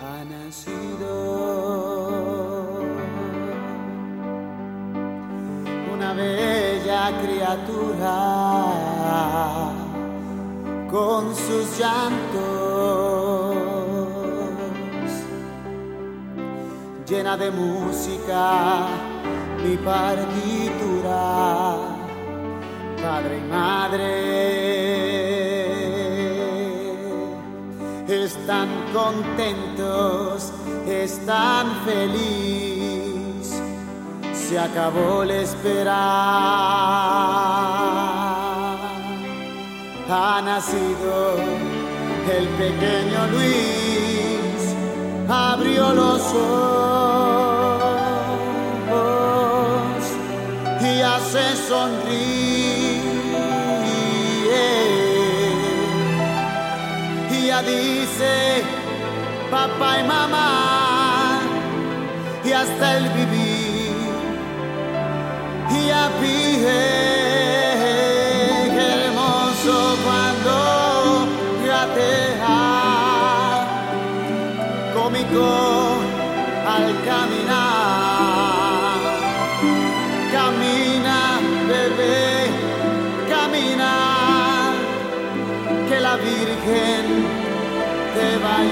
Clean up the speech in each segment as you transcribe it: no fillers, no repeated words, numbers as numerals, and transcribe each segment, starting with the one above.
ha nacido una bella criatura con sus llantos, llena de música mi partitura, padre y madre están contentos, están felices, se acabó la espera. Ha nacido el pequeño Luis, abrió los ojos y hace sonríe. Y ya dice papá y mamá, y hasta el vivir, y ya pide. Cuando gatea, cómico al caminar, camina bebé, camina, que la Virgen te va a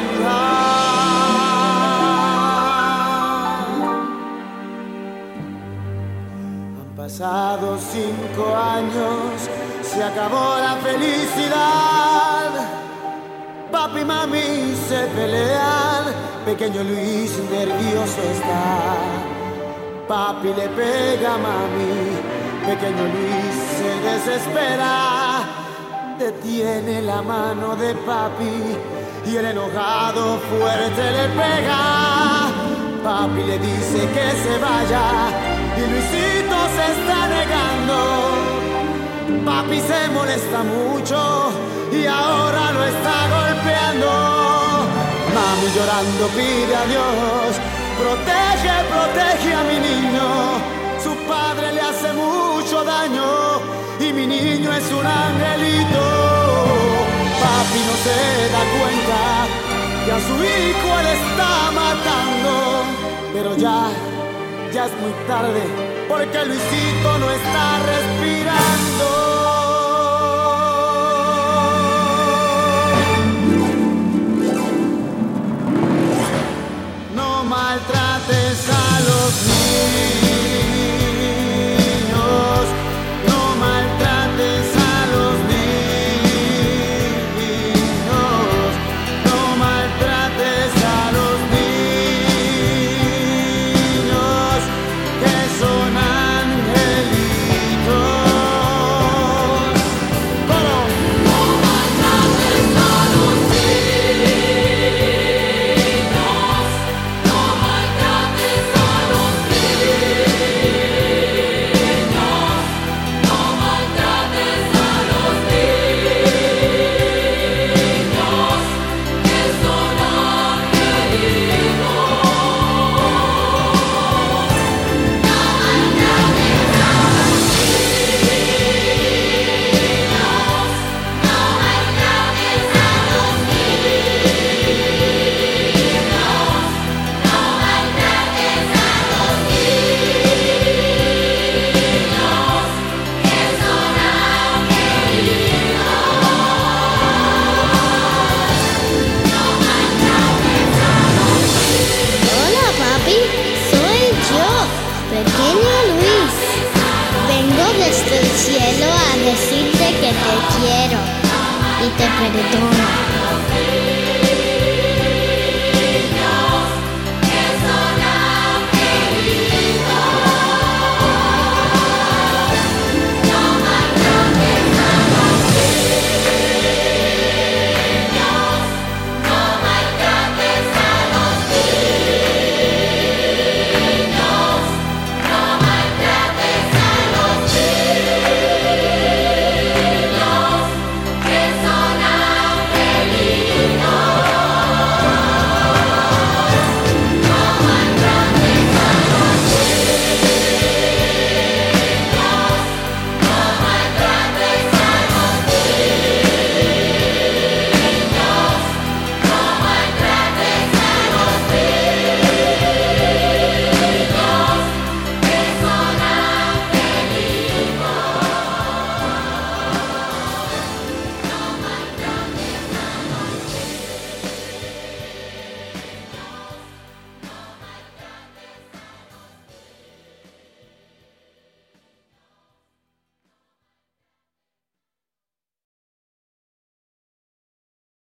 ayudar. Han pasado 5 años, se acabó la felicidad. Papi y mami se pelean, pequeño Luis nervioso está. Papi le pega a mami, pequeño Luis se desespera. Detiene la mano de papi y el enojado fuerte le pega. Papi le dice que se vaya y Luisito se está negando. Papi se molesta mucho y ahora lo está golpeando. Mami llorando pide a Dios, protege, protege a mi niño. Su padre le hace mucho daño y mi niño es un angelito. Papi no se da cuenta que a su hijo él está matando, pero ya es muy tarde porque Luisito no está respirando. No maltrates a los niños, no maltrates a los niños, no maltrates a los niños, que son angelitos. ¿Cómo? No maltrates a los niños, no maltrates a los niños, no maltrates a los niños, que son angelitos. Hola papi, soy yo, pequeño Luis. Vengo desde el cielo a decirte que te quiero y te perdono.